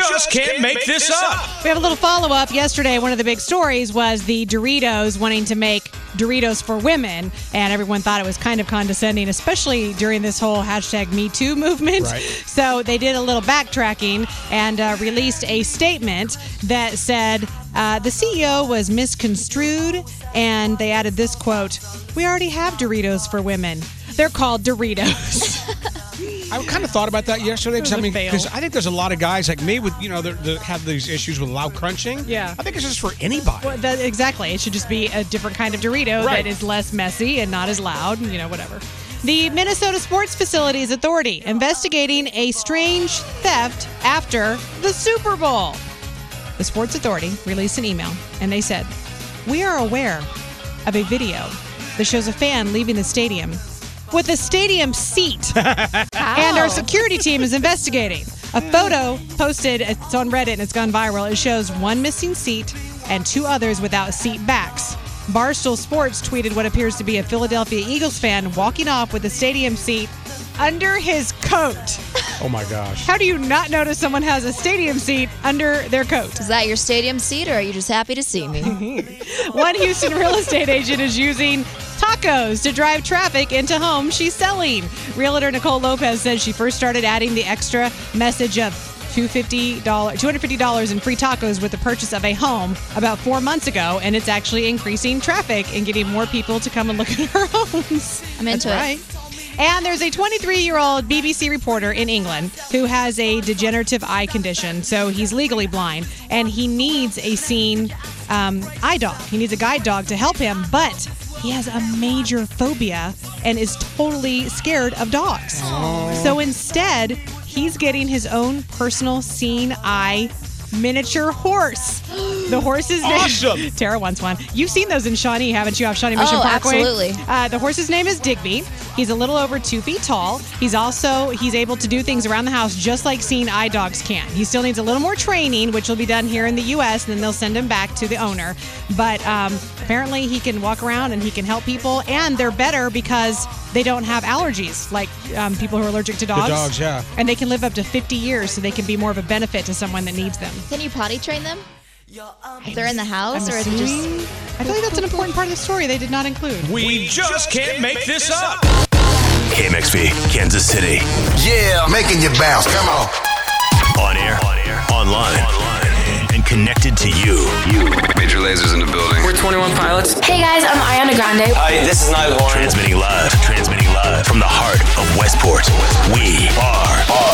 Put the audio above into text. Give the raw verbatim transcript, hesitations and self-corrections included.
just can't make this up. We have a little follow-up. Yesterday, one of the big stories was the Doritos wanting to make Doritos for women, and everyone thought it was kind of condescending, especially during this whole hashtag Me Too movement. Right. So they did a little backtracking and uh, released a statement that said uh, the C E O was misconstrued, and they added this quote, "We already have Doritos for women. They're called Doritos." I kind of thought about that yesterday because I It was a mean, fail. because I think there's a lot of guys like me with you know that that have these issues with loud crunching. Yeah. I think it's just for anybody. Well, that, exactly. It should just be a different kind of Dorito Right. that is less messy and not as loud, you know, whatever. The Minnesota Sports Facilities Authority investigating a strange theft after the Super Bowl. The Sports Authority released an email, and they said, "We are aware of a video that shows a fan leaving the stadium with a stadium seat, and our security team is investigating. A photo posted, it's on Reddit and it's gone viral. It shows one missing seat and two others without seat backs. Barstool Sports tweeted what appears to be a Philadelphia Eagles fan walking off with a stadium seat under his coat." Oh my gosh. How do you not notice someone has a stadium seat under their coat? Is that your stadium seat, or are you just happy to see me? One Houston real estate agent is using tacos to drive traffic into homes she's selling. Realtor Nicole Lopez says she first started adding the extra message of two hundred fifty dollars two hundred fifty dollars in free tacos with the purchase of a home about four months ago, and it's actually increasing traffic and getting more people to come and look at her homes. I'm into That's it. right. And there's a twenty-three-year-old B B C reporter in England who has a degenerative eye condition, so he's legally blind, and he needs a seen um, eye dog. He needs a guide dog to help him, but he has a major phobia and is totally scared of dogs. So instead, he's getting his own personal seen eye miniature horse. The horse's name... Awesome. Tara wants one. You've seen those in Shawnee, haven't you? Off Shawnee Mission Oh, Parkway? absolutely. Uh, the horse's name is Digby. He's a little over two feet tall. He's also, he's able to do things around the house just like seeing eye dogs can. He still needs a little more training, which will be done here in the U S, and then they'll send him back to the owner. But um, apparently he can walk around and he can help people, and they're better because they don't have allergies like um, people who are allergic to dogs. dogs, yeah. And they can live up to fifty years, so they can be more of a benefit to someone that needs them. Can you potty train them? If they're in the house, I'm or is it just... assuming- I feel like that's an important part of the story they did not include. We just can't make this up. K M X V, Kansas City. Yeah, making you bounce. Come on. On air, on air, online, online, and connected to you. You. Major Lasers in the building. We're twenty-one Pilots. Hey guys, I'm Ariana Grande. Hi, this is Niall Horn. Transmitting live, transmitting live from the heart of Westport. We are